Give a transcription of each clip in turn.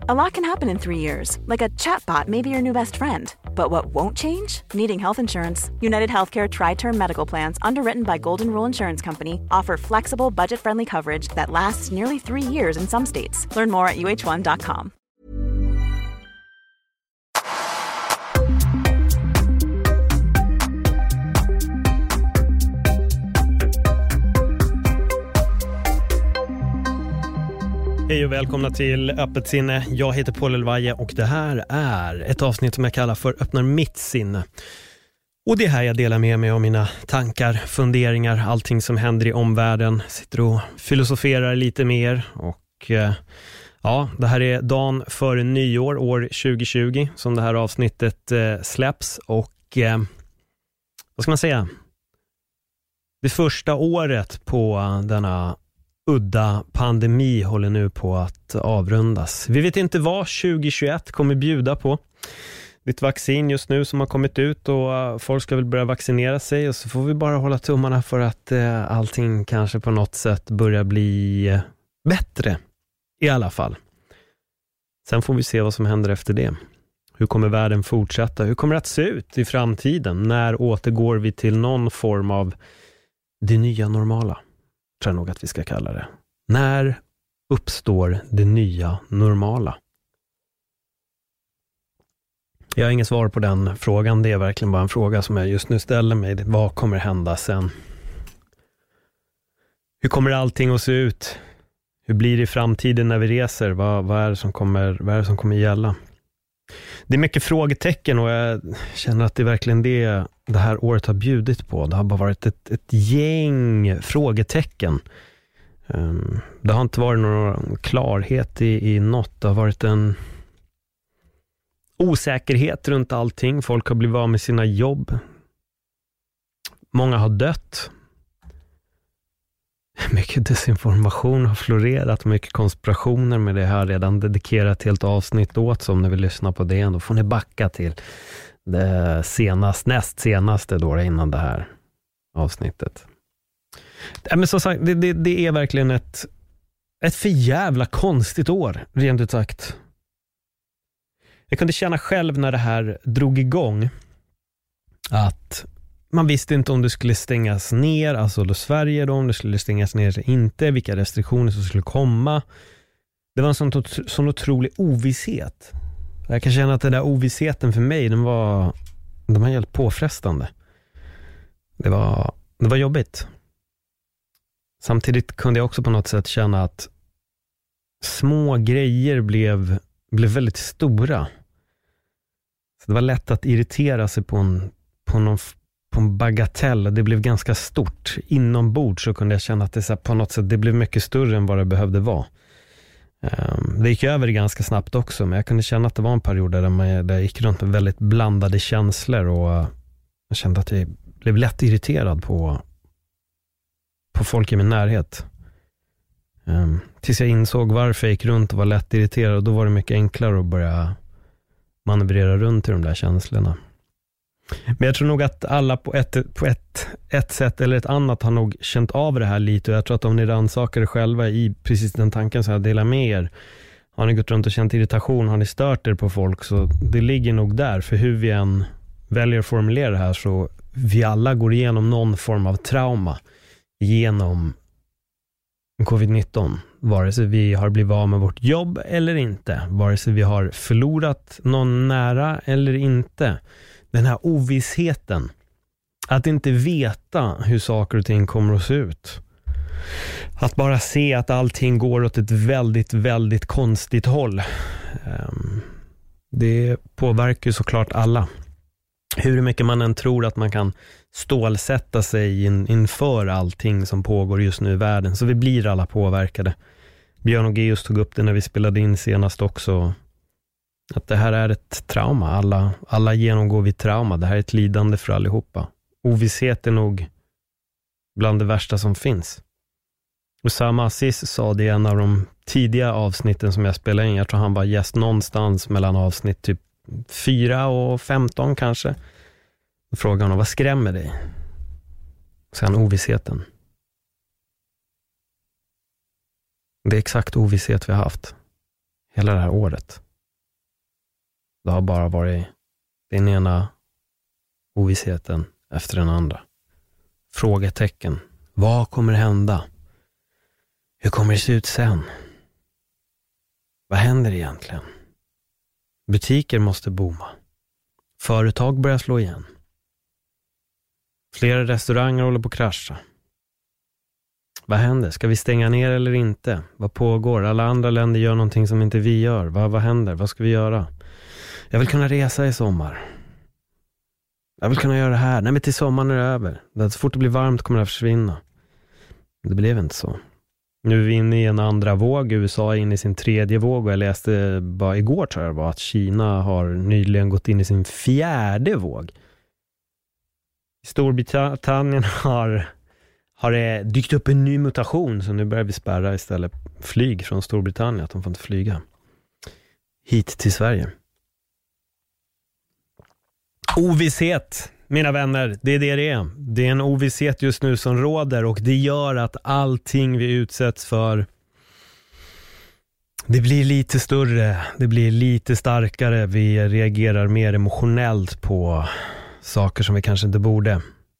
A lot can happen in 3 years, like a chatbot may be your new best friend. But what won't change? Needing health insurance. United Healthcare Tri-Term Medical Plans, underwritten by Golden Rule Insurance Company, offer flexible, budget-friendly coverage that lasts nearly 3 years in some states. Learn more at uh1.com. Hej och välkomna till Öppet sinne. Jag heter Paul Elvaje och det här är ett avsnitt som jag kallar för Öppnar mitt sinne. Och det är här jag delar med mig av mina tankar, funderingar, allting som händer i omvärlden. Sitter och filosoferar lite mer och ja, det här är dagen före nyår, år 2020 som det här avsnittet släpps och vad ska man säga? Det första året på denna udda pandemi håller nu på att avrundas. Vi vet inte vad 2021 kommer bjuda på. Det är ett vaccin just nu som har kommit ut och folk ska väl börja vaccinera sig och så får vi bara hålla tummarna för att allting kanske på något sätt börjar bli bättre i alla fall. Sen får vi se vad som händer efter det. Hur kommer världen fortsätta? Hur kommer det att se ut i framtiden? När återgår vi till någon form av det nya normala? Tror jag nog att vi ska kalla det. När uppstår det nya normala? Jag har inget svar på den frågan. Det är verkligen bara en fråga som jag just nu ställer mig. Vad kommer hända sen? Hur kommer allting att se ut? Hur blir det i framtiden när vi reser? Vad är det som kommer gälla? Det är mycket frågetecken och jag känner att det är verkligen det här året har bjudit på. Det har bara varit ett gäng frågetecken. Det har inte varit någon klarhet i något. Det har varit en osäkerhet runt allting. Folk har blivit av med sina jobb. Många har dött. Mycket desinformation har florerat, mycket konspirationer, med det här redan dedikerat helt avsnitt åt, som ni vill lyssna på det. Då får ni backa till det näst senaste då innan det här avsnittet. Men som sagt, det är verkligen ett för jävla konstigt år, rent ut sagt. Jag kunde känna själv när det här drog igång att man visste inte om det skulle stängas ner, alltså då Sverige då, om det skulle stängas ner eller inte, vilka restriktioner som skulle komma. Det var en sån otrolig ovisshet. Jag kan känna att den där ovissheten för mig, den var helt påfrestande. Det var jobbigt. Samtidigt kunde jag också på något sätt känna att små grejer blev väldigt stora. Så det var lätt att irritera sig på en bagatell. Det blev ganska stort. Inombords så kunde jag känna att det så på något sätt det blev mycket större än vad det behövde vara. Det gick över ganska snabbt också, men jag kunde känna att det var en period där jag gick runt med väldigt blandade känslor och jag kände att jag blev lätt irriterad på folk i min närhet. Tills jag insåg varför jag gick runt och var lätt irriterad, och då var det mycket enklare att börja manövrera runt i de där känslorna. Men jag tror nog att alla på ett sätt eller ett annat har nog känt av det här lite, och jag tror att om ni rannsakar er själva i precis den tanken så jag delar med er. Har ni gått runt och känt irritation, har ni stört er på folk, så det ligger nog där. För hur vi än väljer att formulera det här, så vi alla går igenom någon form av trauma genom covid-19. Vare sig vi har blivit av med vårt jobb eller inte, vare sig vi har förlorat någon nära eller inte. Den här ovissheten, att inte veta hur saker och ting kommer att se ut. Att bara se att allting går åt ett väldigt, väldigt konstigt håll. Det påverkar ju såklart alla. Hur mycket man än tror att man kan stålsätta sig inför allting som pågår just nu i världen. Så vi blir alla påverkade. Björn och Geus tog upp det när vi spelade in senast också. Att det här är ett trauma. Alla genomgår vi trauma. Det här är ett lidande för allihopa. Ovisshet är nog bland det värsta som finns. Osama Aziz sa det i en av de tidiga avsnitten som jag spelade in. Jag tror han var gäst någonstans mellan avsnitt typ 4 och 15 kanske. Då frågade han, vad skrämmer dig? Sen ovissheten. Det är exakt ovisshet vi har haft. hela det här året. Det har bara varit den ena ovissheten efter den andra. Frågetecken. Vad kommer hända? Hur kommer det se ut sen? Vad händer egentligen? Butiker måste booma. Företag börjar slå igen. Flera restauranger håller på att krascha. Vad händer? Ska vi stänga ner eller inte? Vad pågår? Alla andra länder gör någonting som inte vi gör. Vad händer? Vad ska vi göra? Jag vill kunna resa i sommar. Jag vill kunna göra det här. Nej, men till sommaren är det över. Så fort det blir varmt kommer det att försvinna. Det blev inte så. Nu är vi inne i en andra våg. USA är inne i sin tredje våg. Och jag läste bara igår, tror jag, att Kina har nyligen gått in i sin fjärde våg. I Storbritannien har det dykt upp en ny mutation, så nu börjar vi spärra istället flyg från Storbritannien, att de får inte flyga hit till Sverige. Ovisshet, mina vänner, det är det är. Det är en ovisshet just nu som råder, och det gör att allting vi utsätts för, det blir lite större, det blir lite starkare. Vi reagerar mer emotionellt på saker som vi kanske inte borde.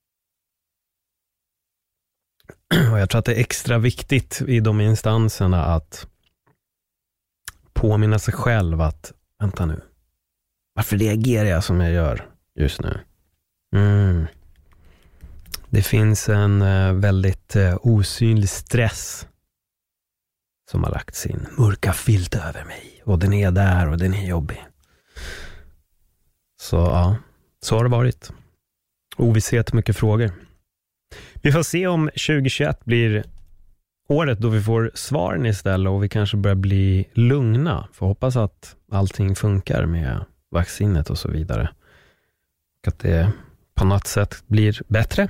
Och jag tror att det är extra viktigt i de instanserna att påminna sig själv att, vänta nu, varför reagerar jag som jag gör just nu? Det finns en väldigt osynlig stress som har lagt sin mörka filt över mig, och den är där och den är jobbig. Så ja, så har det varit. Ovisshet, mycket frågor. Vi får se om 2021 blir året då vi får svaren istället, och vi kanske börjar bli lugna. Får hoppas att allting funkar med vaccinet och så vidare. Och att det på något sätt blir bättre.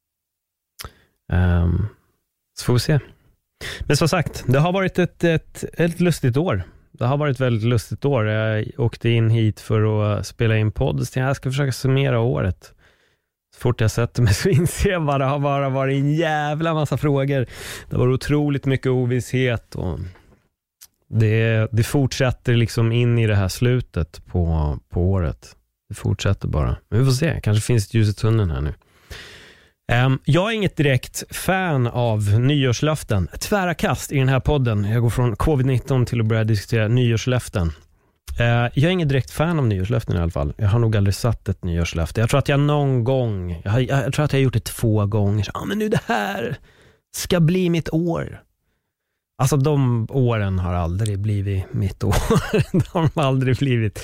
Så får vi se. Men som sagt, det har varit ett lustigt år. Det har varit ett väldigt lustigt år. Jag åkte in hit för att spela in podd. Så jag ska försöka summera året. Så fort jag sätter mig så inser jag vad det har varit en jävla massa frågor. Det var otroligt mycket ovisshet, och det fortsätter liksom in i det här slutet på året. Det fortsätter bara. Men vi får se, kanske finns ett ljus i tunneln här nu. Jag är inget direkt fan av nyårslöften. Tvära kast i den här podden. Jag går från covid-19 till att börja diskutera nyårslöften. Jag är inget direkt fan av nyårslöften i alla fall. Jag har nog aldrig satt ett nyårslöfte. Jag tror att jag någon gång, jag tror att jag har gjort det 2 gånger. Men nu det här ska bli mitt år. Alltså de åren har aldrig blivit mitt år. De har aldrig blivit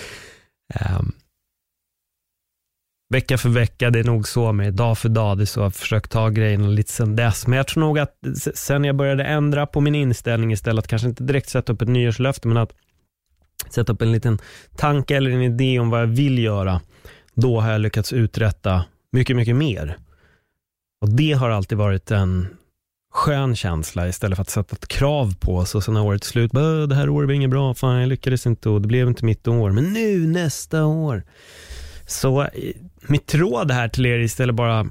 vecka för vecka, det är nog så med dag för dag. Det är så jag har försökt ta grejerna lite sen dess. Men jag tror nog att sen jag började ändra på min inställning istället, kanske inte direkt sätta upp ett nyårslöfte, men att sätta upp en liten tanke eller en idé om vad jag vill göra, då har jag lyckats uträtta mycket, mycket mer. Och det har alltid varit en skön känsla, istället för att sätta ett krav på så när året är slut, det här året var inget bra, fan jag lyckades inte och det blev inte mitt år, men nu nästa år. Så mitt råd här till er istället bara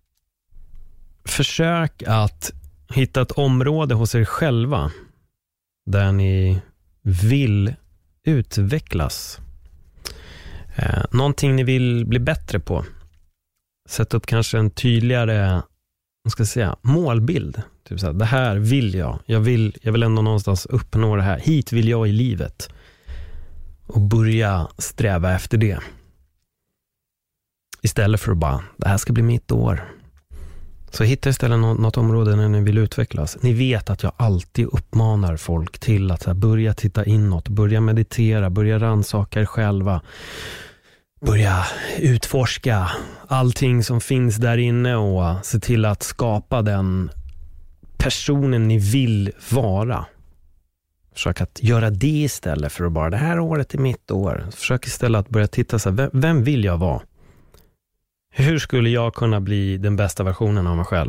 försök att hitta ett område hos er själva där ni vill utvecklas. Någonting ni vill bli bättre på. Sätt upp kanske en tydligare, målbild. Typ så här, det här vill jag. Jag vill ändå någonstans uppnå det här. Hit vill jag i livet. Och börja sträva efter det. Istället för att bara, det här ska bli mitt år. Så hitta istället något område när ni vill utvecklas. Ni vet att jag alltid uppmanar folk till att så här, börja titta inåt, börja meditera, börja rannsaka er själva. Börja utforska allting som finns där inne och se till att skapa den personen ni vill vara. Försök att göra det istället för att bara, det här året är mitt år. Försök istället att börja titta så här, vem vill jag vara? Hur skulle jag kunna bli den bästa versionen av mig själv?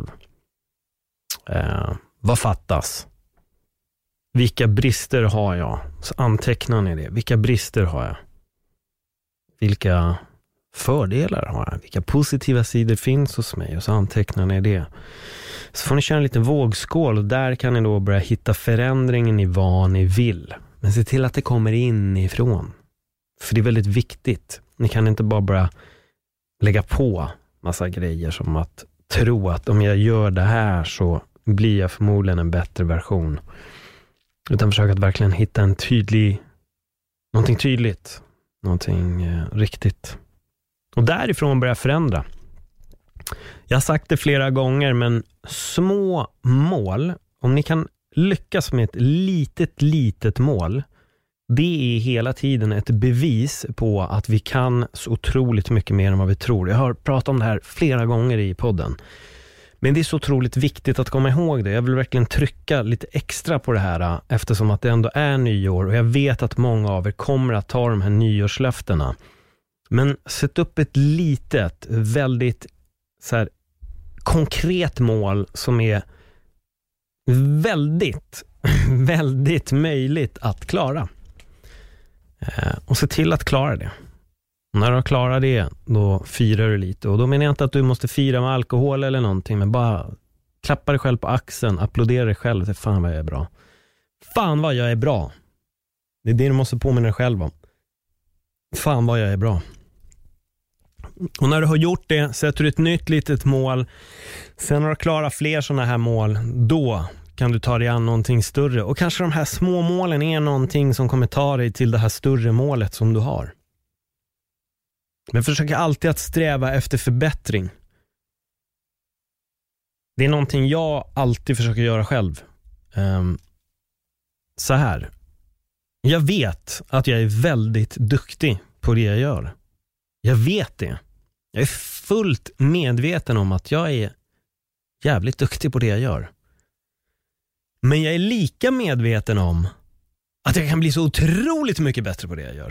Vad fattas? Vilka brister har jag? Så antecknar ni det. Vilka brister har jag? Vilka fördelar har jag? Vilka positiva sidor finns hos mig? Och så antecknar ni det. Så får ni köra en liten vågskål, och där kan ni då börja hitta förändringen i vad ni vill. Men se till att det kommer inifrån. För det är väldigt viktigt. Ni kan inte bara lägga på massa grejer som att tro att om jag gör det här så blir jag förmodligen en bättre version. Utan försök att verkligen hitta någonting tydligt. Någonting riktigt. Och därifrån börja förändra. Jag har sagt det flera gånger, men små mål, om ni kan lyckas med ett litet mål, det är hela tiden ett bevis på att vi kan så otroligt mycket mer än vad vi tror. Jag har pratat om det här flera gånger i podden. Men det är så otroligt viktigt att komma ihåg det. Jag vill verkligen trycka lite extra på det här eftersom att det ändå är nyår och jag vet att många av er kommer att ta de här nyårslöftena. Men sätt upp ett litet, väldigt så här, konkret mål som är väldigt möjligt att klara. Och se till att klara det. När du har klarat det, då firar du lite. Och då menar jag inte att du måste fira med alkohol eller någonting, men bara klappa dig själv på axeln, applådera dig själv. Det fan vad jag är bra. Fan vad jag är bra. Det är det du måste påminna dig själv om. Fan vad jag är bra. Och när du har gjort det, sätter du ett nytt litet mål. Sen när du klarar fler sådana här mål, då kan du ta dig an någonting större. Och kanske de här små målen är någonting som kommer ta dig till det här större målet som du har. Men försök alltid att sträva efter förbättring. Det är någonting jag alltid försöker göra själv. Så här. Jag vet att jag är väldigt duktig på det jag gör. Jag vet det. Jag är fullt medveten om att jag är jävligt duktig på det jag gör. Men jag är lika medveten om att jag kan bli så otroligt mycket bättre på det jag gör.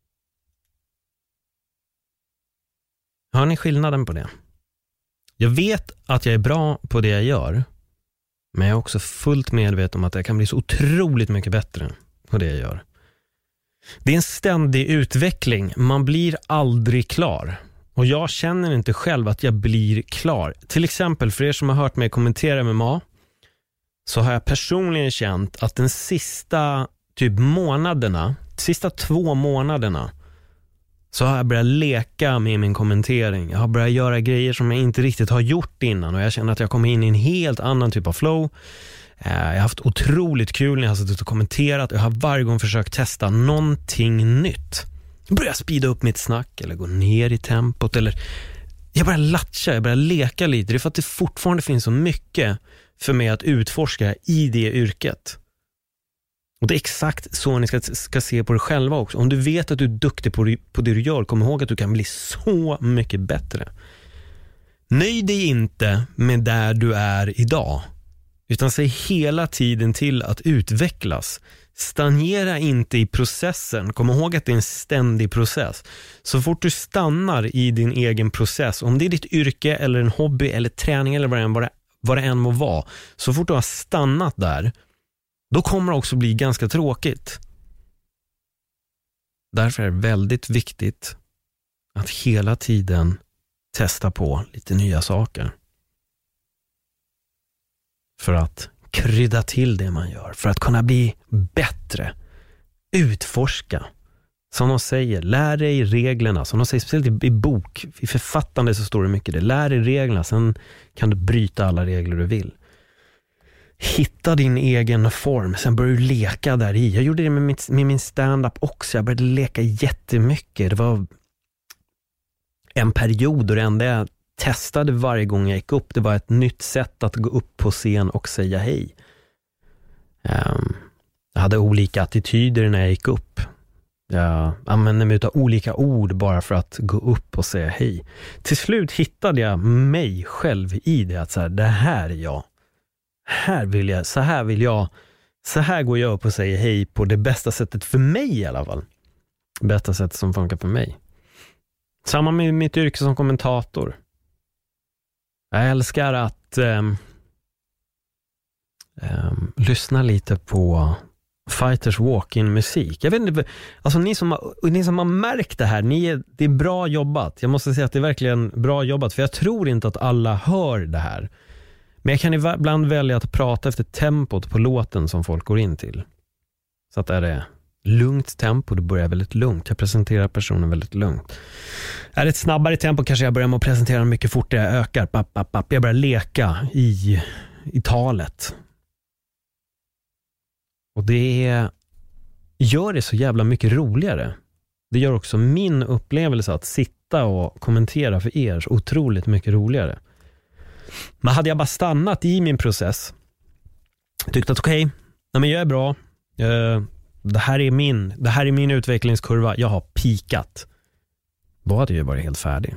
Har ni skillnaden på det? Jag vet att jag är bra på det jag gör, men jag är också fullt medveten om att jag kan bli så otroligt mycket bättre på det jag gör. Det är en ständig utveckling. Man blir aldrig klar. Och jag känner inte själv att jag blir klar. Till exempel för er som har hört mig kommentera MMA, så har jag personligen känt att den sista sista 2 månaderna så har jag börjat leka med min kommentering. Jag har börjat göra grejer som jag inte riktigt har gjort innan och jag känner att jag kommer in i en helt annan typ av flow. Jag har haft otroligt kul när jag har suttit och kommenterat. Jag har varje gång försökt testa någonting nytt. Jag börjar speeda upp mitt snack eller gå ner i tempot eller jag börjar latcha, jag börjar leka lite. Det är för att det fortfarande finns så mycket för mig att utforska i det yrket. Och det är exakt så ni ska se på det själva också. Om du vet att du är duktig på det du gör, kom ihåg att du kan bli så mycket bättre. Nöj dig inte med där du är idag, utan säg hela tiden till att utvecklas. Stagnera inte i processen. Kom ihåg att det är en ständig process. Så fort du stannar i din egen process, om det är ditt yrke eller en hobby eller träning eller vad det än må vara, så fort du har stannat där, då kommer det också bli ganska tråkigt. Därför är det väldigt viktigt att hela tiden testa på lite nya saker. För att krydda till det man gör. För att kunna bli bättre. Utforska. Som de säger, lär dig reglerna. Som de säger, speciellt i bok, i författande så står det mycket det. Lär dig reglerna, sen kan du bryta alla regler du vill. Hitta din egen form, sen börjar du leka där i. Jag gjorde det med min stand-up också. Jag började leka jättemycket. Det var en period och det enda jag testade varje gång jag gick upp, det var ett nytt sätt att gå upp på scen och säga hej. Jag hade olika attityder när jag gick upp. Jag använde mig av olika ord bara för att gå upp och säga hej. Till slut hittade jag mig själv i det, att så här, det här är jag. Så här går jag upp och säger hej på det bästa sättet för mig i alla fall. Bästa sättet som funkar för mig. Samma med mitt yrke som kommentator. Jag älskar att lyssna lite på Fighters Walk-in musik. Jag vet inte, alltså ni som har märkt det här, det är bra jobbat. Jag måste säga att det är verkligen bra jobbat, för jag tror inte att alla hör det här. Men jag kan ibland välja att prata efter tempot på låten som folk går in till. Så att är det lugnt tempo, då börjar jag väldigt lugnt. Jag presenterar personen väldigt lugnt. Är det ett snabbare tempo kanske jag börjar med att presentera mycket fortare. Jag ökar, jag börjar leka i talet. Och det gör det så jävla mycket roligare. Det gör också min upplevelse att sitta och kommentera för er så otroligt mycket roligare. Men hade jag bara stannat i min process, tyckt att okej, men jag är bra, det här är min utvecklingskurva, jag har pikat, då hade jag varit helt färdig.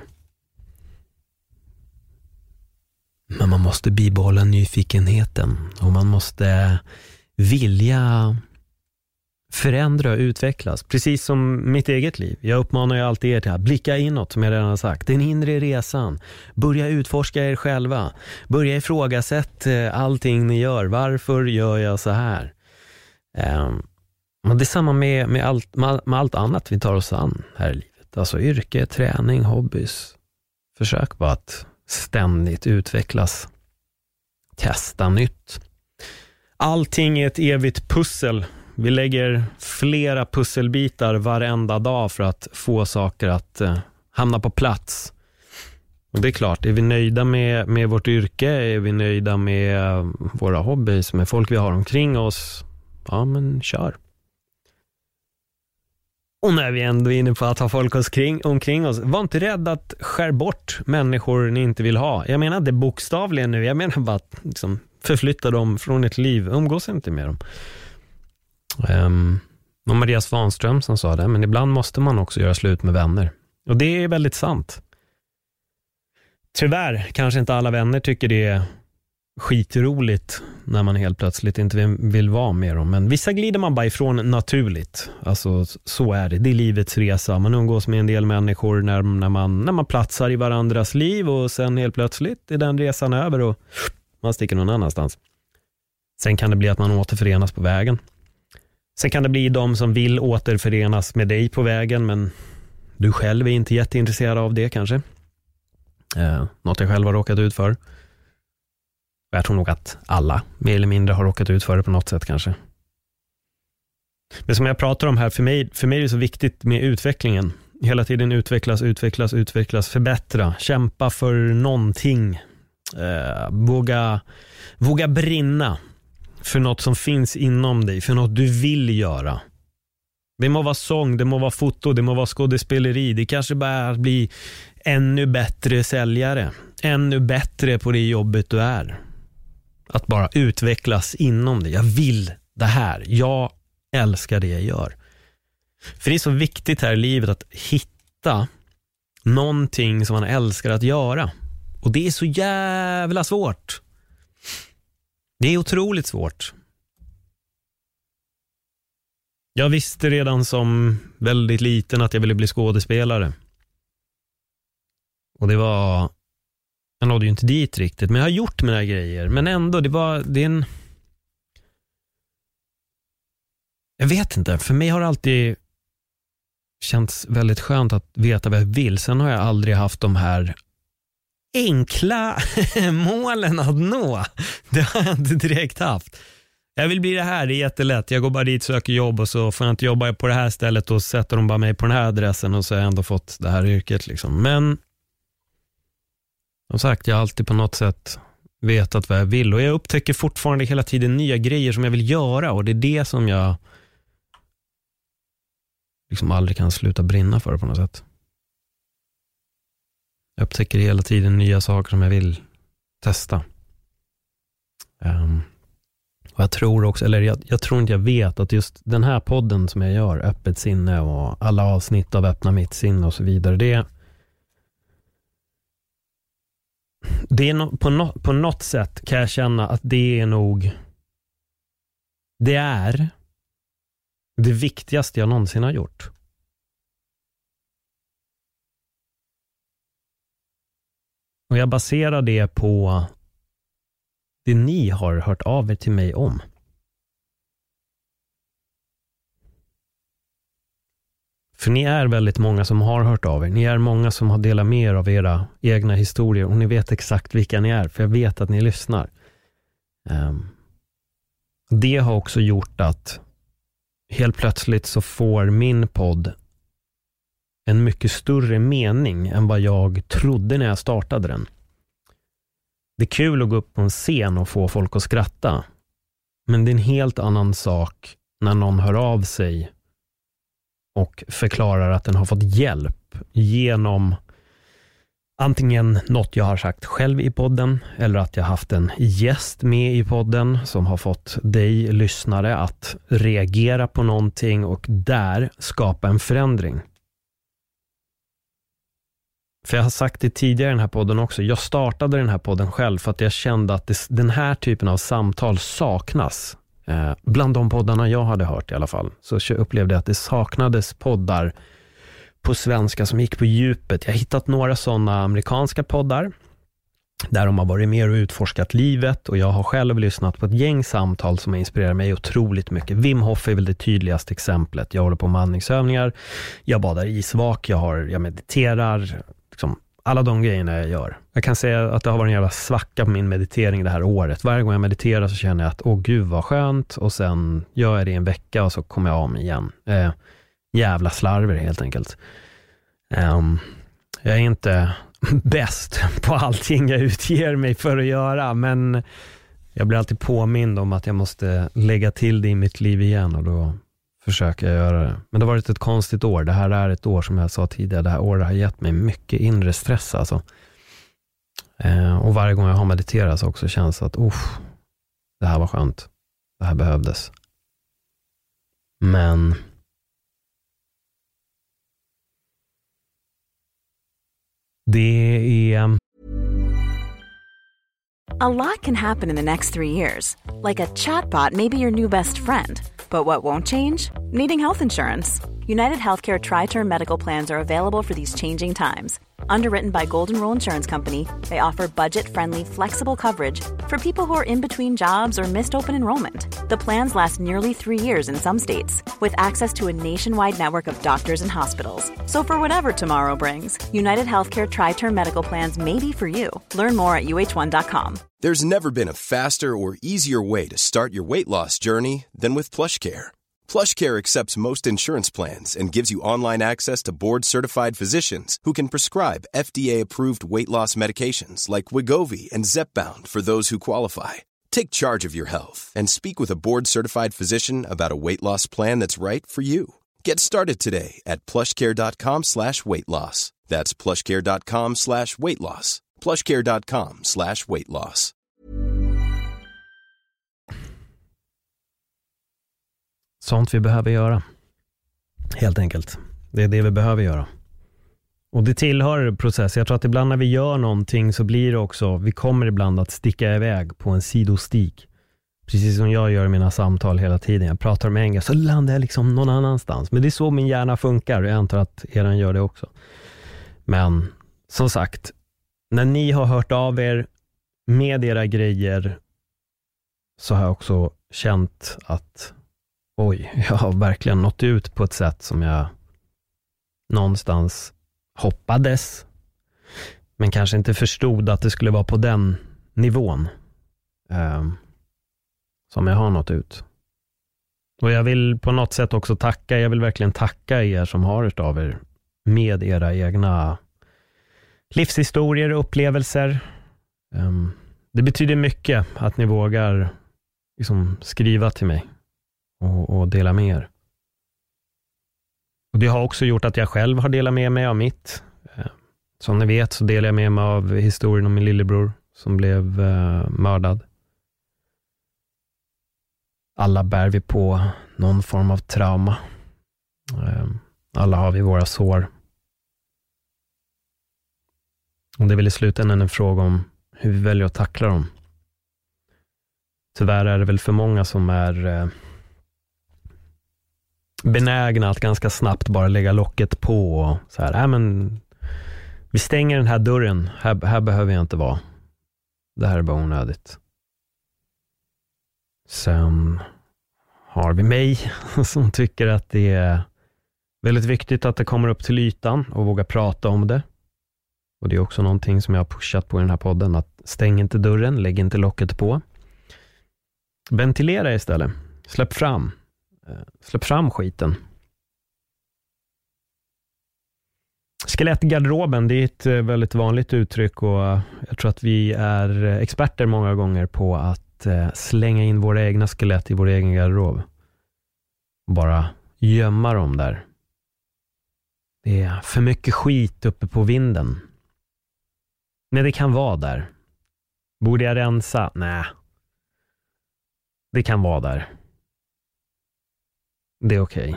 Men man måste bibehålla nyfikenheten och man måste vilja förändra och utvecklas. Precis som mitt eget liv. Jag uppmanar ju alltid er till att blicka inåt, som jag redan har sagt. Den inre resan. Börja utforska er själva. Börja ifrågasätta allting ni gör. Varför gör jag så här? Men det är samma med allt annat vi tar oss an här i livet. Alltså yrke, träning, hobbys. Försök bara att ständigt utvecklas. Testa nytt. Allting är ett evigt pussel. Vi lägger flera pusselbitar varenda dag för att få saker att hamna på plats. Och det är klart, är vi nöjda med vårt yrke, är vi nöjda med våra hobbys, med folk vi har omkring oss, ja men kör. Och när vi ändå är inne på att ha folk omkring oss, var inte rädd att skär bort människor ni inte vill ha. Jag menar inte bokstavligen nu, jag menar bara att liksom, förflytta dem från ett liv, umgås inte med dem. Och Maria Svanström som sa det, men ibland måste man också göra slut med vänner. Och det är väldigt sant. Tyvärr kanske inte alla vänner tycker det är skitroligt när man helt plötsligt inte vill vara med dem. Men vissa glider man bara ifrån naturligt. Alltså så är det. Det är livets resa. Man umgås med en del människor när man platsar i varandras liv och sen helt plötsligt är den resan över och man sticker någon annanstans. Sen kan det bli att man återförenas på vägen. Sen kan det bli de som vill återförenas med dig på vägen, men du själv är inte jätteintresserad av det kanske. Något jag själv har råkat ut för. Jag tror nog att alla mer eller mindre har råkat ut för det på något sätt kanske. Men som jag pratar om här, för mig är det så viktigt med utvecklingen. Hela tiden utvecklas, förbättra, kämpa för någonting. Våga brinna för något som finns inom dig, för något du vill göra. Det må vara sång, det må vara foto, det må vara skådespeleri. Det kanske bara bli ännu bättre säljare, ännu bättre på det jobbet du är. Att bara utvecklas inom dig. Jag vill det här. Jag älskar det jag gör. För det är så viktigt här i livet att hitta någonting som man älskar att göra. Och det är så jävla svårt. Det är otroligt svårt. Jag visste redan som väldigt liten att jag ville bli skådespelare. Och jag nådde ju inte dit riktigt, men jag har gjort mina grejer. Men ändå, jag vet inte, för mig har det alltid känts väldigt skönt att veta vad jag vill. Sen har jag aldrig haft de här enkla målen att nå. Det har jag inte direkt haft. Jag vill bli det här, det är jättelätt. Jag går bara dit, söker jobb och så får jag inte jobba på det här stället och sätter de bara mig på den här adressen och så har jag ändå fått det här yrket liksom. Men som sagt, jag har alltid på något sätt vetat vad jag vill och jag upptäcker fortfarande hela tiden nya grejer som jag vill göra och det är det som jag liksom aldrig kan sluta brinna för på något sätt. Jag upptäcker hela tiden nya saker som jag vill testa. Och jag tror också, eller jag tror inte jag vet att just den här podden som jag gör, Öppet sinne och alla avsnitt av Öppna mitt sinne och så vidare, det är på något sätt kan jag känna att det är det viktigaste jag någonsin har gjort. Och jag baserar det på det ni har hört av er till mig om. För ni är väldigt många som har hört av er. Ni är många som har delat med er av era egna historier. Och ni vet exakt vilka ni är. För jag vet att ni lyssnar. Det har också gjort att helt plötsligt så får min podd en mycket större mening än vad jag trodde när jag startade den. Det är kul att gå upp på en scen och få folk att skratta. Men det är en helt annan sak när någon hör av sig och förklarar att den har fått hjälp genom antingen något jag har sagt själv i podden eller att jag haft en gäst med i podden som har fått dig lyssnare att reagera på någonting och där skapa en förändring. För jag har sagt det tidigare i den här podden också. Jag startade den här podden själv för att jag kände att den här typen av samtal saknas. Bland de poddarna jag hade hört i alla fall. Så upplevde jag att det saknades poddar på svenska som gick på djupet. Jag har hittat några sådana amerikanska poddar där de har varit mer och utforskat livet. Och jag har själv lyssnat på ett gäng samtal som inspirerar mig otroligt mycket. Wim Hof är väl det tydligaste exemplet. Jag håller på med andningsövningar. Jag badar isvak. Jag mediterar. Liksom, alla de grejerna jag gör. Jag kan säga att det har varit en jävla svacka på min meditering det här året. Varje gång jag mediterar så känner jag att åh gud vad skönt. Och sen gör jag det i en vecka och så kommer jag av mig igen. Jävla slarver helt enkelt. Jag är inte bäst på allting jag utger mig för att göra. Men jag blir alltid påmind om att jag måste lägga till det i mitt liv igen. Och då försöker jag göra det. Men det har varit ett konstigt år. Det här är ett år som jag sa tidigare. Det här året har gett mig mycket inre stress alltså. Och varje gång jag har mediterat så också känns att det här var skönt. Det här behövdes. Men det är A lot can happen in the next 3 years. Like a chatbot may be your new best friend. But what won't change? Needing health insurance. United Healthcare Tri-Term Medical Plans are available for these changing times. Underwritten by Golden Rule Insurance Company, they offer budget-friendly, flexible coverage for people who are in between jobs or missed open enrollment. The plans last nearly 3 years in some states, with access to a nationwide network of doctors and hospitals. So for whatever tomorrow brings, United Healthcare Tri-Term Medical Plans may be for you. Learn more at uh1.com. There's never been a faster or easier way to start your weight loss journey than with PlushCare. PlushCare accepts most insurance plans and gives you online access to board-certified physicians who can prescribe FDA-approved weight loss medications like Wegovy and Zepbound for those who qualify. Take charge of your health and speak with a board-certified physician about a weight loss plan that's right for you. Get started today at plushcare.com/weightloss. That's plushcare.com/weightloss. plushcare.com/weightloss. Sånt vi behöver göra. Helt enkelt. Det är det vi behöver göra. Och det tillhör process. Jag tror att ibland när vi gör någonting så blir det också, vi kommer ibland att sticka iväg på en sidostig. Precis som jag gör i mina samtal hela tiden. Jag pratar med engelska så landar jag liksom någon annanstans. Men det är så min hjärna funkar och jag antar att eran gör det också. Men som sagt, när ni har hört av er med era grejer så har jag också känt att jag har verkligen nått ut på ett sätt som jag någonstans hoppades men kanske inte förstod att det skulle vara på den nivån som jag har nått ut. Och jag vill på något sätt också jag vill verkligen tacka er som har hört av er med era egna livshistorier och upplevelser. Det betyder mycket att ni vågar liksom skriva till mig och dela med er. Och det har också gjort att jag själv har delat med mig av mitt. Som ni vet så delar jag med mig av historien om min lillebror som blev mördad. Alla bär vi på någon form av trauma. Alla har vi våra sår. Och det är väl i slutändan en fråga om hur vi väljer att tackla dem. Tyvärr är det väl för många som är benägna att ganska snabbt bara lägga locket på och så här, men vi stänger den här dörren, här behöver jag inte vara. Det här är bara onödigt. Sen har vi mig som tycker att det är väldigt viktigt att det kommer upp till ytan och våga prata om det. Och det är också någonting som jag har pushat på i den här podden, att stäng inte dörren, lägg inte locket på. Ventilera istället. Släpp fram. Släpp fram skiten. Skelett i garderoben, det är ett väldigt vanligt uttryck, och jag tror att vi är experter många gånger på att slänga in våra egna skelett i vår egen garderob. Bara gömma dem där. Det är för mycket skit uppe på vinden. Men det kan vara där. Borde jag rensa? Nej. Det kan vara där. Det är okej.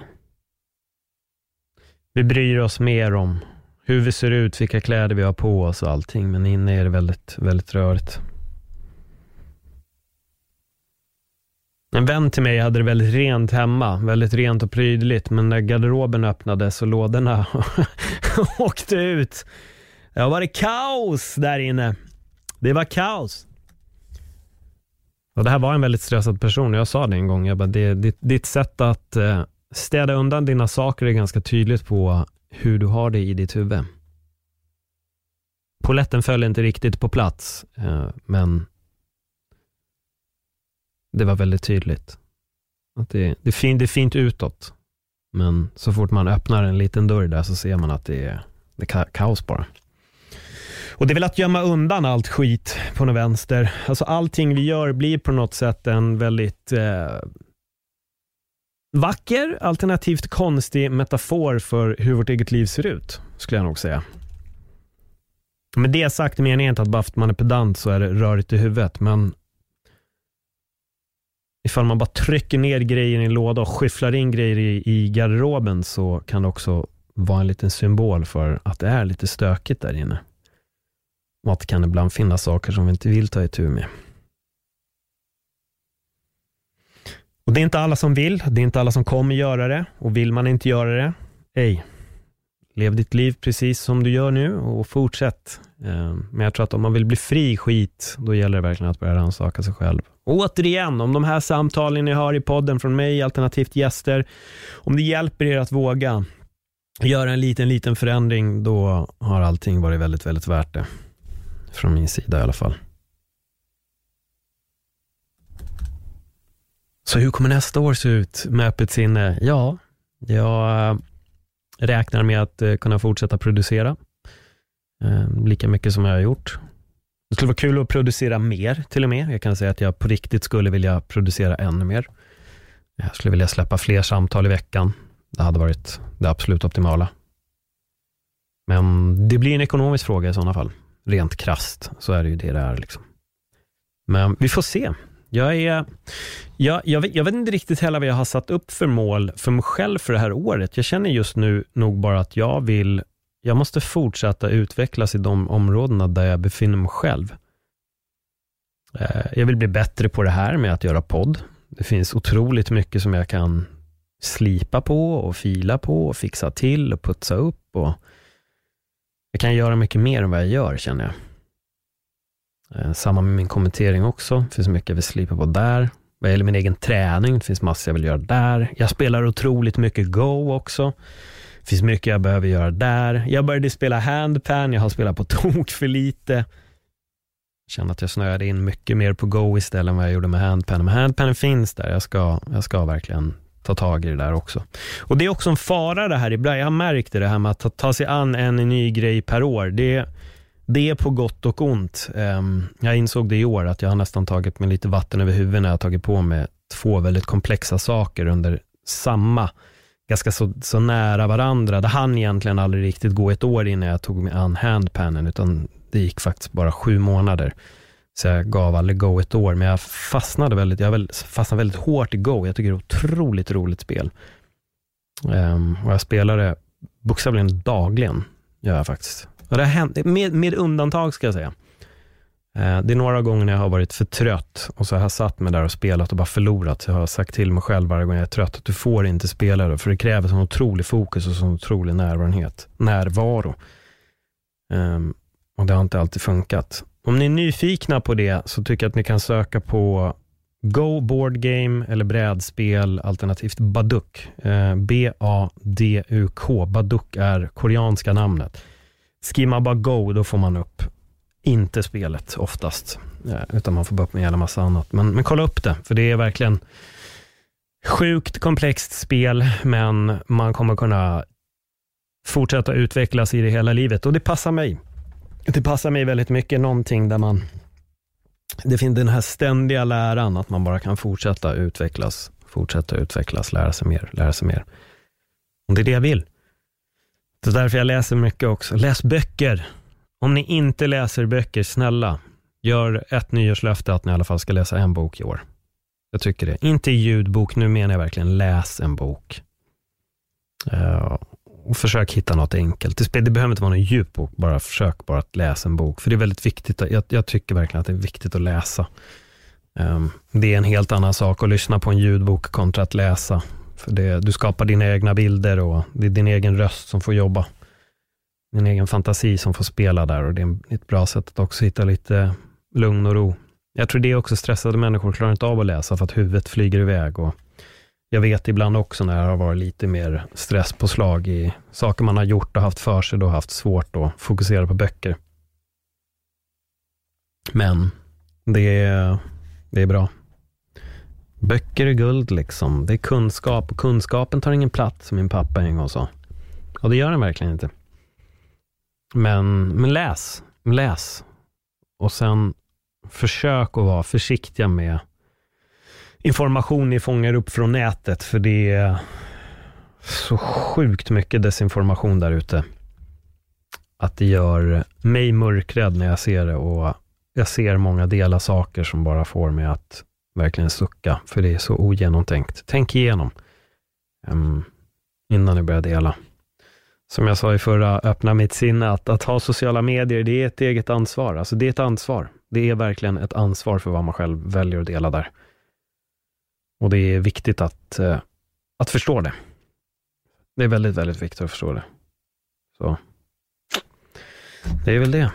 Vi bryr oss mer om hur vi ser ut, vilka kläder vi har på oss och allting. Men inne är det väldigt, väldigt rörigt. En vän till mig hade det väldigt rent hemma. Väldigt rent och prydligt. Men när garderoben öppnades och lådorna åkte ut. Det var kaos där inne. Det var kaos. Och det här var en väldigt stressad person. Jag sa det en gång. Jag bara, ditt sätt att städa undan dina saker är ganska tydligt på hur du har det i ditt huvud. Poletten föll inte riktigt på plats. Men det var väldigt tydligt. Att det är fint utåt. Men så fort man öppnar en liten dörr där så ser man att det är kaos bara. Och det är väl att gömma undan allt skit på något vänster. Alltså allting vi gör blir på något sätt en väldigt vacker, alternativt konstig metafor för hur vårt eget liv ser ut, skulle jag nog säga. Men det sagt menar jag inte att bara för att man är pedant så är det rörigt i huvudet. Men ifall man bara trycker ner grejer i en låda och skyfflar in grejer i garderoben, så kan det också vara en liten symbol för att det är lite stökigt där inne. Och att det kan ibland finnas saker som vi inte vill ta itu med. Och det är inte alla som vill. Det är inte alla som kommer göra det. Och vill man inte göra det, lev ditt liv precis som du gör nu och fortsätt. Men jag tror att om man vill bli fri skit, då gäller det verkligen att börja rannsaka sig själv. Och återigen, om de här samtalen ni hör i podden från mig, alternativt gäster, om det hjälper er att våga göra en liten förändring, då har allting varit väldigt, väldigt värt det. Från min sida i alla fall. Så hur kommer nästa år se ut med öppet sinne? Ja, jag räknar med att kunna fortsätta producera. Lika mycket som jag har gjort. Det skulle vara kul att producera mer till och med. Jag kan säga att jag på riktigt skulle vilja producera ännu mer. Jag skulle vilja släppa fler samtal i veckan. Det hade varit det absolut optimala. Men det blir en ekonomisk fråga i sådana fall. Rent krasst så är det ju det är liksom. Men vi får se. Jag vet inte riktigt heller vad jag har satt upp för mål för mig själv för det här året. Jag känner just nu nog bara att jag måste fortsätta utvecklas i de områdena där jag befinner mig själv. Jag vill bli bättre på det här med att göra podd. Det finns otroligt mycket som jag kan slipa på och fila på och fixa till och putsa upp, och jag kan göra mycket mer än vad jag gör, känner jag. Samma med min kommentering också. Det finns mycket jag vill slipa på där. Vad gäller min egen träning, det finns massor jag vill göra där. Jag spelar otroligt mycket Go också. Det finns mycket jag behöver göra där. Jag började spela handpan. Jag har spelat på tok för lite. Jag känner att jag snöade in mycket mer på Go istället än vad jag gjorde med handpan. Men handpanen finns där. Jag ska verkligen ta tag i det där också. Och det är också en fara det här ibland. Jag har märkt det här med att ta sig an en ny grej per år. Det är på gott och ont. Jag insåg det i år att jag har nästan tagit med lite vatten över huvudet när jag har tagit på med 2 väldigt komplexa saker under samma, ganska så nära varandra. Det hann egentligen aldrig riktigt gå ett år innan jag tog mig an handpanen, utan det gick faktiskt bara 7 månader. Så jag gav aldrig Go ett år, men jag fastnade väldigt hårt i Go. Jag tycker det är ett otroligt roligt spel. Och jag spelar det bokstavligen dagligen, gör jag faktiskt. Och det har hänt, med undantag ska jag säga. Det är några gånger när jag har varit för trött och så har jag satt mig där och spelat och bara förlorat. Så jag har sagt till mig själv varje gång jag är trött att du får inte spela det, för det kräver sån otrolig fokus och sån otrolig närvaro. Och det har inte alltid funkat. Om ni är nyfikna på det så tycker jag att ni kan söka på Go Board Game eller brädspel, alternativt Baduk. B-A-D-U-K. Baduk är koreanska namnet. Skriver man bara Go, då får man upp inte spelet oftast, utan man får bara upp med en jävla massa annat. Men kolla upp det, för det är verkligen Sjukt komplext spel, men man kommer kunna fortsätta utvecklas i det hela livet. Och det passar mig. Det passar mig väldigt mycket. Någonting där det finns den här ständiga läran att man bara kan fortsätta utvecklas, lära sig mer. Och det är det jag vill. Det är därför jag läser mycket också. Läs böcker. Om ni inte läser böcker, snälla, gör ett nyårslöfte att ni i alla fall ska läsa en bok i år. Jag tycker det. Inte ljudbok, nu menar jag verkligen läs en bok. Och försök hitta något enkelt. Det behöver inte vara någon djup bok, försök bara att läsa en bok. För det är väldigt viktigt. Jag tycker verkligen att det är viktigt att läsa. Det är en helt annan sak att lyssna på en ljudbok kontra att läsa. För du skapar dina egna bilder och det är din egen röst som får jobba. Din egen fantasi som får spela där, och det är ett bra sätt att också hitta lite lugn och ro. Jag tror det är också stressade människor klarar inte av att läsa för att huvudet flyger iväg, och jag vet ibland också när det har varit lite mer stresspåslag i saker man har gjort och haft för sig, då har haft svårt att fokusera på böcker. Men det är bra. Böcker är guld liksom. Det är kunskap, och kunskapen tar ingen plats, som min pappa en gång sa. Och det gör den verkligen inte. Men läs. Och sen försök att vara försiktiga med information ni fångar upp från nätet, för det är så sjukt mycket desinformation där ute att det gör mig mörkrädd när jag ser det, och jag ser många delar saker som bara får mig att verkligen sucka, för det är så ogenomtänkt. Tänk igenom innan ni börjar dela. Som jag sa i förra, öppna mitt sinne, att ha sociala medier, det är ett eget ansvar. Alltså det är ett ansvar. Det är verkligen ett ansvar för vad man själv väljer att dela där. Och det är viktigt att förstå det. Det är väldigt, väldigt viktigt att förstå det. Så det är väl det.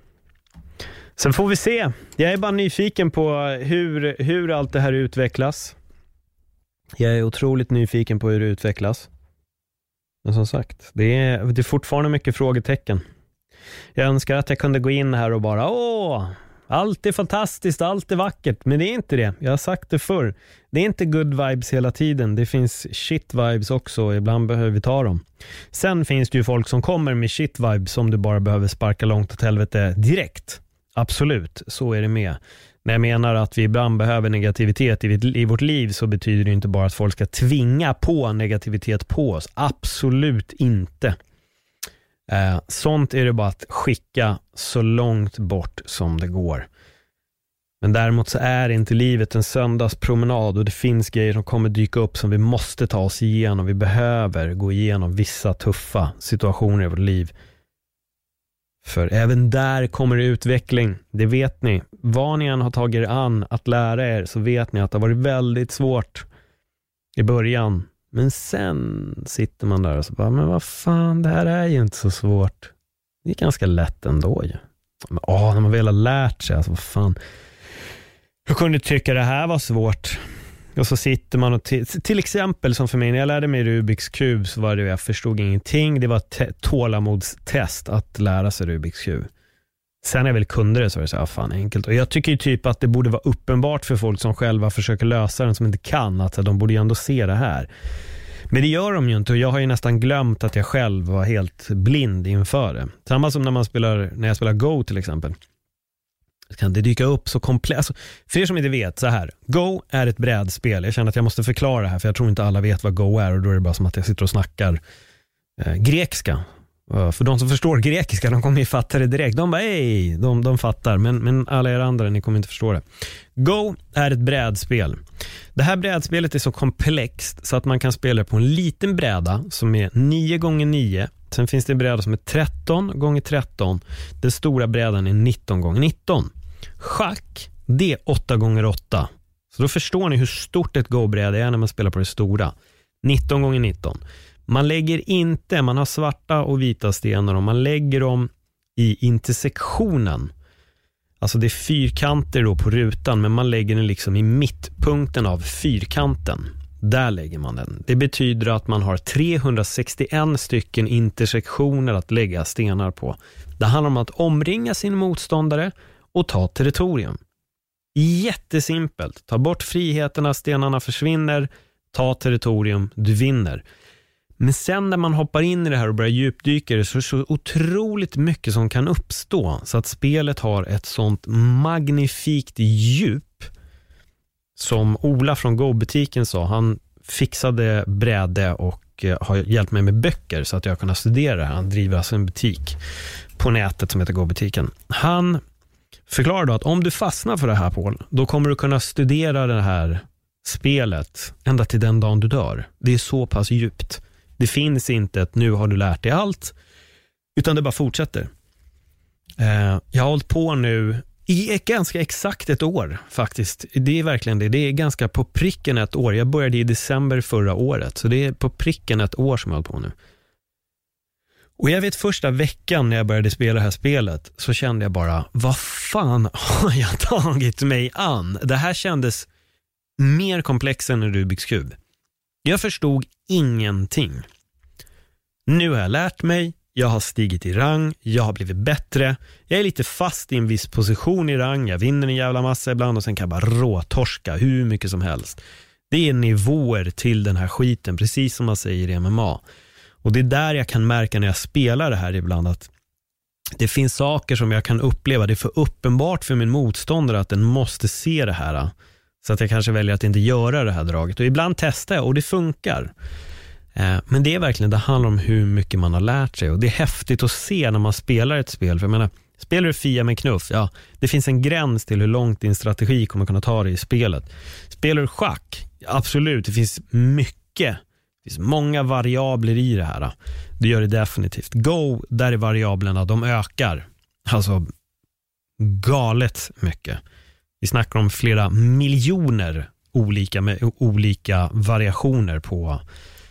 Sen får vi se. Jag är bara nyfiken på hur allt det här utvecklas. Jag är otroligt nyfiken på hur det utvecklas. Men som sagt, det är fortfarande mycket frågetecken. Jag önskar att jag kunde gå in här och bara allt är fantastiskt, allt är vackert. Men det är inte det. Jag har sagt det förr. Det är inte good vibes hela tiden. Det finns shit vibes också. Ibland behöver vi ta dem. Sen finns det ju folk som kommer med shit vibes som du bara behöver sparka långt åt helvete direkt. Absolut, så är det med. När jag menar att vi ibland behöver negativitet i vårt liv, så betyder det inte bara att folk ska tvinga på negativitet på oss. Absolut inte. Sånt är det bara att skicka så långt bort som det går. Men däremot så är inte livet en söndagspromenad, och det finns grejer som kommer dyka upp som vi måste ta oss igenom. Vi behöver gå igenom vissa tuffa situationer i vårt liv. För även där kommer det utveckling. Det vet ni. Vad ni än har tagit er an att lära er, så vet ni att det har varit väldigt svårt i början. Men sen sitter man där och så bara, men vad fan, det här är ju inte så svårt. Det är ganska lätt ändå ju. Men, när man väl har lärt sig, alltså vad fan. Hur kunde du tycka det här var svårt? Och så sitter man och till exempel som för mig, när jag lärde mig Rubiks kub, så var det, jag förstod ingenting. Det var ett tålamodstest att lära sig Rubiks kub. Sen när jag väl kunde det, så var det så här, fan enkelt. Och jag tycker ju typ att det borde vara uppenbart för folk som själva försöker lösa den, som inte kan, att de borde ju ändå se det här. Men det gör de ju inte, och jag har ju nästan glömt att jag själv var helt blind inför det. Samma som när jag spelar Go till exempel. Kan det dyka upp så komplext. Alltså, för er som inte vet, så här. Go är ett brädspel. Jag känner att jag måste förklara det här, för jag tror inte alla vet vad Go är, och då är det bara som att jag sitter och snackar grekiska. För de som förstår grekiska, de kommer ju fatta det direkt. De bara, de fattar. Men alla er andra, ni kommer inte förstå det. Go är ett brädspel. Det här brädspelet är så komplext så att man kan spela på en liten bräda som är 9x9. Sen finns det en bräda som är 13x13. Den stora brädan är 19x19. Schack, det är 8x8. Så då förstår ni hur stort ett go-bräda är när man spelar på det stora. 19x19. Man har svarta och vita stenar, och man lägger dem i intersektionen. Alltså det är fyrkanter då på rutan, men man lägger den liksom i mittpunkten av fyrkanten. Där lägger man den. Det betyder att man har 361 stycken intersektioner att lägga stenar på. Det handlar om att omringa sin motståndare och ta territorium. Jättesimpelt. Ta bort friheterna, stenarna försvinner. ta territorium, du vinner. Men sen när man hoppar in i det här och börjar djupdyka det, så är det så otroligt mycket som kan uppstå. Så att spelet har ett sånt magnifikt djup. Som Ola från Go-butiken sa, han fixade bräde och har hjälpt mig med böcker så att jag kan studera. Han driver alltså en butik på nätet som heter Go-butiken. Han förklarar då att om du fastnar för det här, Paul, då kommer du kunna studera det här spelet ända till den dagen du dör. Det är så pass djupt. Det finns inte att nu har du lärt dig allt, utan det bara fortsätter. Jag har hållit på nu i ganska exakt ett år faktiskt. Det är verkligen det. Det är ganska på pricken ett år. Jag började i december förra året, så det är på pricken ett år som jag har hållit på nu. Och jag vet första veckan när jag började spela det här spelet så kände jag bara, vad fan har jag tagit mig an? Det här kändes mer komplext än en Rubiks kub. Jag förstod ingenting. Nu har jag lärt mig, jag har stigit i rang, jag har blivit bättre. Jag är lite fast i en viss position i rang, jag vinner en jävla massa ibland och sen kan jag bara råtorska hur mycket som helst. Det är nivåer till den här skiten, precis som man säger i MMA. Och det är där jag kan märka när jag spelar det här ibland att det finns saker som jag kan uppleva. Det är för uppenbart för min motståndare att den måste se det här. Så att jag kanske väljer att inte göra det här draget. Och ibland testar jag och det funkar. Men det är verkligen, det handlar om hur mycket man har lärt sig. Och det är häftigt att se när man spelar ett spel. För jag menar, spelar du Fia med knuff, ja, det finns en gräns till hur långt din strategi kommer kunna ta dig i spelet. Spelar du schack, absolut, det finns mycket. Det finns många variabler i det här. Det gör det definitivt. Go, där är variablerna, de ökar. Alltså galet mycket. Vi snackar om flera miljoner olika variationer på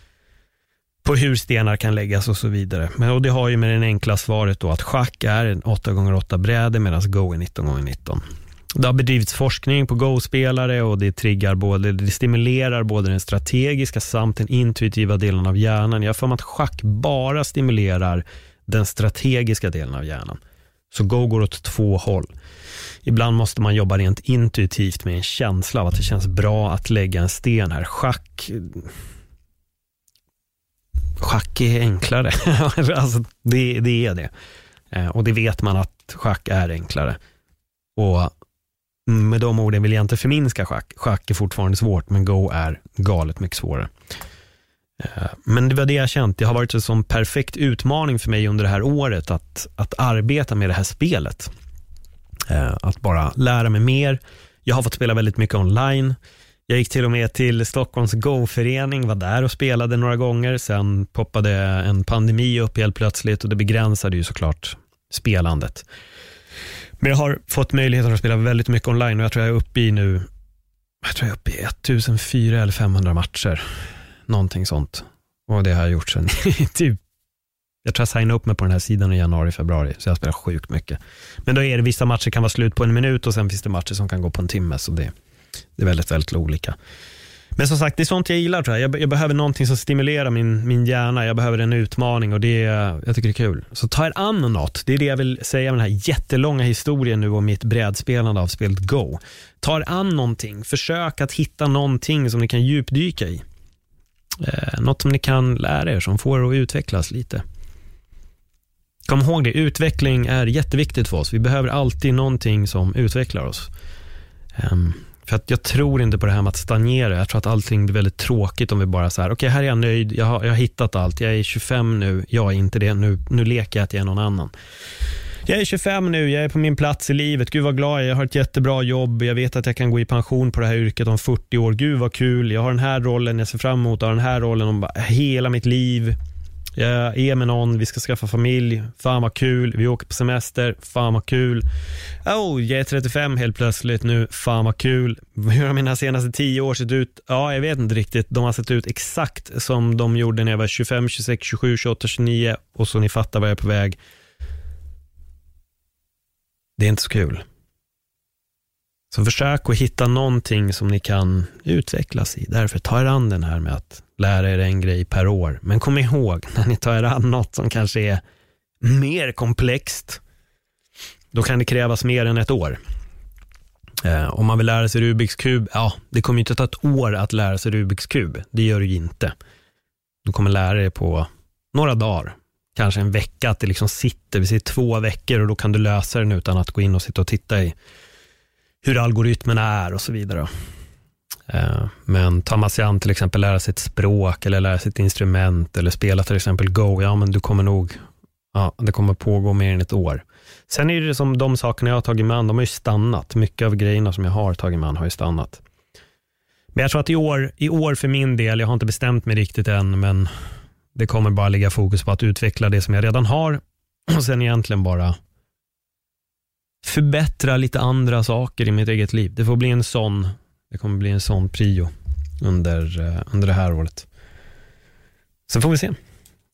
hur stenar kan läggas och så vidare. Och det har ju med den enkla svaret då att schack är en 8x8 bräde medan Go är 19x19. Det har bedrivits forskning på Go-spelare och det stimulerar både den strategiska samt den intuitiva delen av hjärnan. Jag får att schack bara stimulerar den strategiska delen av hjärnan. Så Go går åt två håll. Ibland måste man jobba rent intuitivt med en känsla av att det känns bra att lägga en sten här. Schack är enklare. Alltså, det är det. Och det vet man att schack är enklare. Och med de orden vill jag inte förminska schack. Schack är fortfarande svårt, men Go är galet mycket svårare. Men det var det jag känt. Det har varit en sån perfekt utmaning för mig under det här året att arbeta med det här spelet. Att bara lära mig mer. Jag har fått spela väldigt mycket online. Jag gick till och med till Stockholms Go-förening, var där och spelade några gånger. Sen poppade en pandemi upp helt plötsligt och det begränsade ju såklart spelandet. Men jag har fått möjligheten att spela väldigt mycket online och jag tror jag är uppe i 1400 eller 500 matcher. Någonting sånt. Och det har jag gjort sen typ. Jag tror jag signade upp mig på den här sidan i januari, februari. Så jag spelar sjukt mycket. Men då är det vissa matcher kan vara slut på en minut och sen finns det matcher som kan gå på en timme. Så det är väldigt, väldigt olika. Men som sagt, det är sånt jag gillar tror jag. Jag behöver någonting som stimulerar min hjärna. Jag behöver en utmaning och jag tycker det är kul. Så ta er an något. Det är det jag vill säga med den här jättelånga historien nu om mitt brädspelande av spelet Go. Ta er an någonting. Försök att hitta någonting som ni kan djupdyka i. Något som ni kan lära er som får er att utvecklas lite. Kom ihåg det, utveckling är jätteviktigt för oss. Vi behöver alltid någonting som utvecklar oss. För att jag tror inte på det här med att stagnera. Jag tror att allting blir väldigt tråkigt om vi bara så här, okej, här är jag nöjd, jag har hittat allt. Jag är 25 nu, jag är inte det. Nu leker jag att jag är någon annan. Jag är 25 nu, jag är på min plats i livet. Gud vad glad jag har ett jättebra jobb. Jag vet att jag kan gå i pension på det här yrket om 40 år. Gud vad kul, jag har den här rollen, jag ser fram emot att ha den här rollen om hela mitt liv. Jag är med någon, vi ska skaffa familj. Fan vad kul, vi åker på semester. Fan vad kul. Jag är 35 helt plötsligt nu. Fan vad kul. Hur har mina senaste 10 år sett ut? Ja, jag vet inte riktigt. De har sett ut exakt som de gjorde när jag var 25, 26, 27, 28, 29. Och så ni fattar vad jag är på väg. Det är inte så kul. Så försök att hitta någonting som ni kan utvecklas i. Därför ta er an den här med att lära er en grej per år. Men kom ihåg, när ni tar er an något som kanske är mer komplext, då kan det krävas mer än ett år. Om man vill lära sig Rubiks kub, ja, det kommer inte ta ett år att lära sig Rubiks kub. Det gör det ju inte. Du kommer lära dig på några dagar, kanske en vecka, att det liksom sitter, vi säger 2 veckor, och då kan du lösa den utan att gå in och sitta och titta i hur algoritmerna är och så vidare. Men tar man sig an till exempel lära sig ett språk eller lära sig ett instrument eller spela till exempel Go, ja men du kommer nog, ja, det kommer pågå mer än ett år. Sen är det som de sakerna jag har tagit med an, de har ju stannat. Mycket av grejerna som jag har tagit med an har ju stannat. Men jag tror att i år för min del, jag har inte bestämt mig riktigt än, men det kommer bara ligga fokus på att utveckla det som jag redan har och sen egentligen bara förbättra lite andra saker i mitt eget liv. Det kommer bli en sån prio under det här året. Sen får vi se.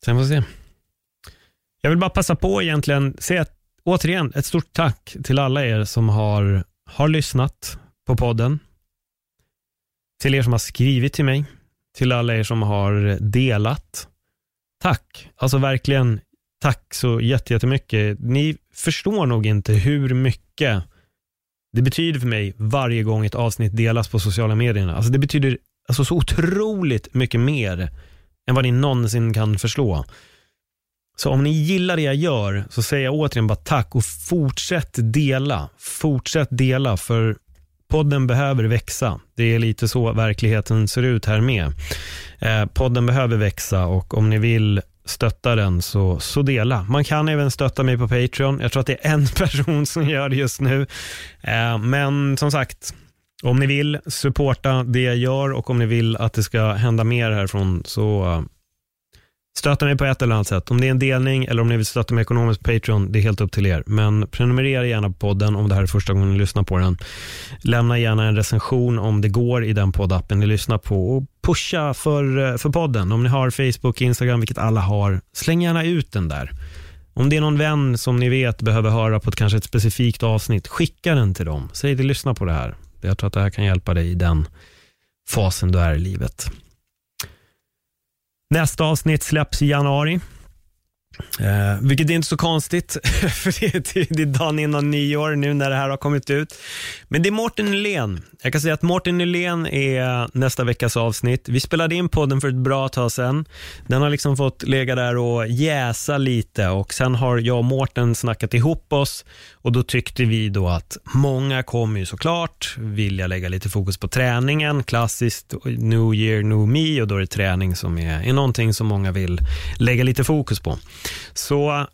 Jag vill bara passa på egentligen säga återigen ett stort tack till alla er som har lyssnat på podden. Till er som har skrivit till mig. Till alla er som har delat. Tack. Alltså verkligen tack så jättemycket. Ni förstår nog inte hur mycket det betyder för mig varje gång ett avsnitt delas på sociala medierna. Alltså det betyder alltså så otroligt mycket mer än vad ni någonsin kan förstå. Så om ni gillar det jag gör så säger jag återigen bara tack och fortsätt dela för podden behöver växa. Det är lite så verkligheten ser ut här med. Podden behöver växa och om ni vill stötta den så dela. Man kan även stötta mig på Patreon. Jag tror att det är en person som gör det just nu. Men som sagt, om ni vill supporta det jag gör och om ni vill att det ska hända mer härifrån så stötta mig på ett eller annat sätt. Om det är en delning eller om ni vill stötta mig ekonomiskt på Patreon, det är helt upp till er. Men prenumerera gärna på podden om det här är första gången ni lyssnar på den. Lämna gärna en recension om det går i den poddappen ni lyssnar på. Och pusha för podden. Om ni har Facebook, Instagram, vilket alla har, släng gärna ut den där. Om det är någon vän som ni vet behöver höra på kanske ett specifikt avsnitt, skicka den till dem. Säg det, lyssna på det här. Jag tror att det här kan hjälpa dig i den fasen du är i livet. Nästa avsnitt släpps i januari. Vilket är inte så konstigt för det är dagen innan nyår nu när det här har kommit ut. Men det är Mårten Nylén. Jag kan säga att Mårten Nylén är nästa veckas avsnitt. Vi spelade in podden för ett bra tag sedan. Den har liksom fått lägga där och jäsa lite och sen har jag och Mårten snackat ihop oss och då tyckte vi då att många kommer ju såklart vilja lägga lite fokus på träningen, klassiskt New Year, New Me, och då är det träning som är någonting som många vill lägga lite fokus på. Så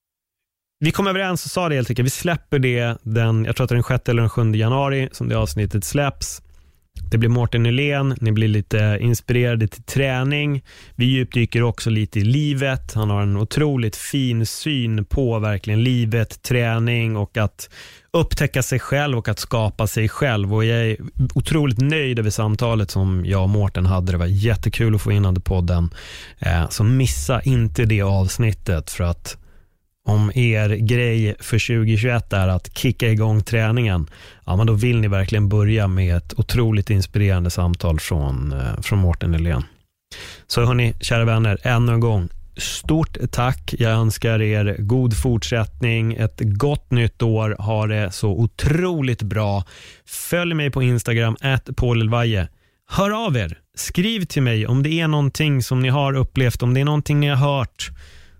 vi kom överens och sa det helt enkelt. Vi släpper det jag tror att det är den 6 eller den 7 januari som det avsnittet släpps. Det blir Mårten Nylén. Ni blir lite inspirerade till träning. Vi djupdyker också lite i livet. Han har en otroligt fin syn på verkligen livet, träning och att upptäcka sig själv och att skapa sig själv. Och jag är otroligt nöjd över samtalet som jag och Mårten hade. Det var jättekul att få in under podden. Så missa inte det avsnittet, för att om er grej för 2021 är att kicka igång träningen, ja, men då vill ni verkligen börja med ett otroligt inspirerande samtal från Mårten Nylén. Så hörni, kära vänner, ännu en gång stort tack. Jag önskar er god fortsättning, ett gott nytt år, ha det så otroligt bra. Följ mig på Instagram @paulelvaje. Hör av er, skriv till mig om det är någonting som ni har upplevt, om det är någonting ni har hört.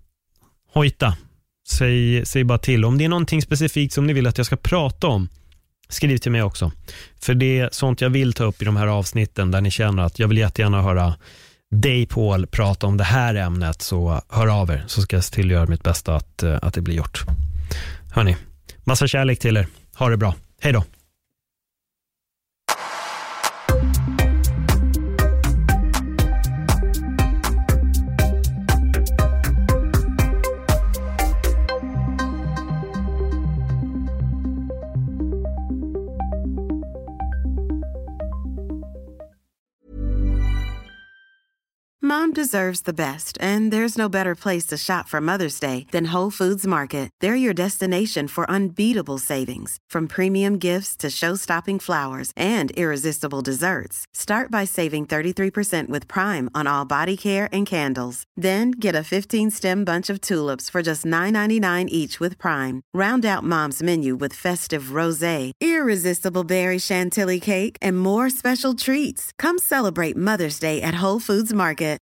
Hojta. Säg bara till. Om det är någonting specifikt som ni vill att jag ska prata om, skriv till mig också. För det är sånt jag vill ta upp i de här avsnitten där ni känner att jag vill jättegärna höra dig, Paul, prata om det här ämnet, så hör av er så ska jag se till att göra mitt bästa att det blir gjort. Hörni, massa kärlek till er. Ha det bra. Hej då. Mom deserves the best, and there's no better place to shop for Mother's Day than Whole Foods Market. They're your destination for unbeatable savings, from premium gifts to show-stopping flowers and irresistible desserts. Start by saving 33% with Prime on all body care and candles. Then get a 15-stem bunch of tulips for just $9.99 each with Prime. Round out Mom's menu with festive rosé, irresistible berry chantilly cake, and more special treats. Come celebrate Mother's Day at Whole Foods Market.